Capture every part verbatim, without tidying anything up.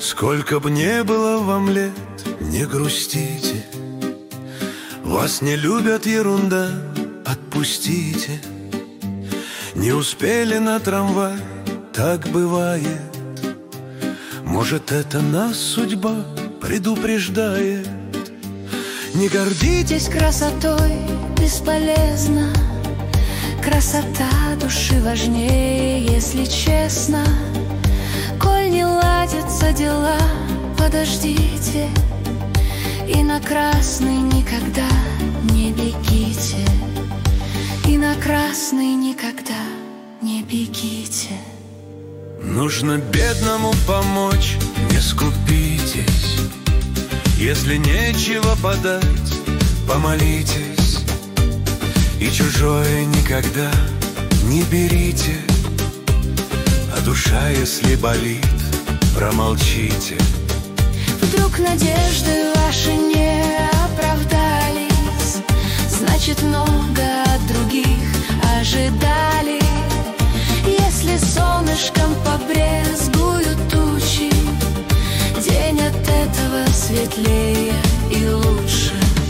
Сколько б не было вам лет, не грустите. Вас не любят, ерунда, отпустите. Не успели на трамвай, так бывает. Может, это нас судьба предупреждает. Не гордитесь красотой, бесполезно. Красота души важнее, если честно. Коль не ладятся дела, подождите. И на красный никогда не бегите. И на красный никогда не бегите. Нужно бедному помочь, не скупитесь. Если нечего подать, помолитесь. И чужое никогда не берите. А душа, если болит, промолчите. Вдруг надежды ваши не оправдались, значит, много от других ожидали. Если солнышком побрезгуют тучи, день от этого светлее и лучше.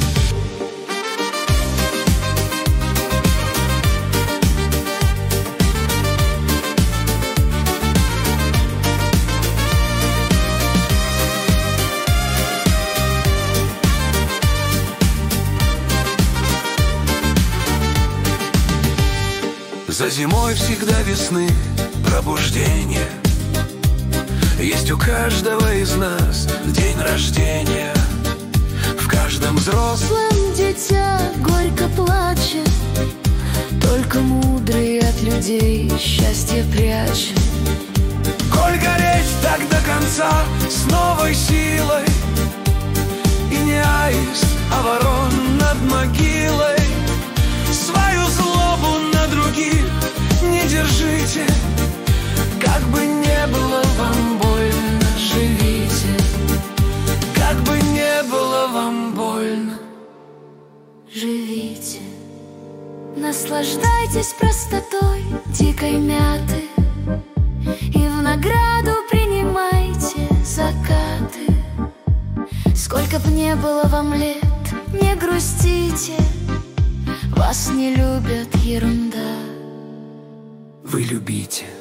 За зимой всегда весны пробуждение. Есть у каждого из нас день рождения. В каждом взрослом дитя горько плачет, только мудрый от людей счастье прячет. Коль гореть так до конца с новой силой, и не аист, а ворон над могилой. Свою злобу на других не держите. Как бы не было вам больно, живите. Как бы не было вам больно, живите. Наслаждайтесь простотой дикой мяты, и в награду принимайте закаты. Сколько б не было вам лет, не грустите. Вас не любят, ерунда. Вы любите.